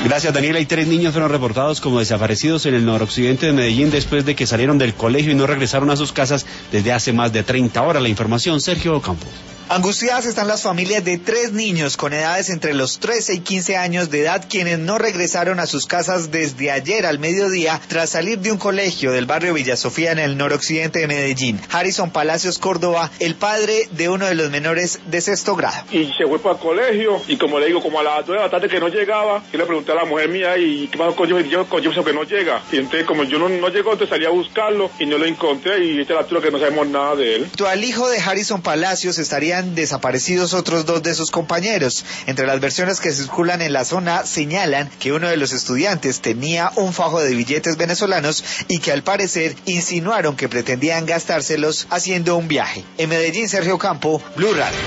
Gracias, Daniela. Y 3 niños fueron reportados como desaparecidos en el noroccidente de Medellín después de que salieron del colegio y no regresaron a sus casas desde hace más de 30 horas. La información, Sergio Campos. Angustiadas están las familias de 3 niños con edades entre los 13 y 15 años de edad, quienes no regresaron a sus casas desde ayer al mediodía tras salir de un colegio del barrio Villa Sofía en el noroccidente de Medellín. Harrison Palacios Córdoba, el padre de uno de los menores de 6º grado. Y se fue para el colegio y como le digo, como a las 2 de la tarde que no llegaba, yo le pregunté a la mujer mía y qué pasó con yo que no llega. Y entonces como yo no llegó, entonces salí a buscarlo y no lo encontré y esta es la altura que no sabemos nada de él. Junto al hijo de Harrison Palacios estarían desaparecidos otros 2 de sus compañeros. Entre las versiones que circulan en la zona señalan que uno de los estudiantes tenía un fajo de billetes venezolanos y que al parecer insinuaron que pretendían gastárselos haciendo un viaje. En Medellín, Sergio Campo, Blue Radio.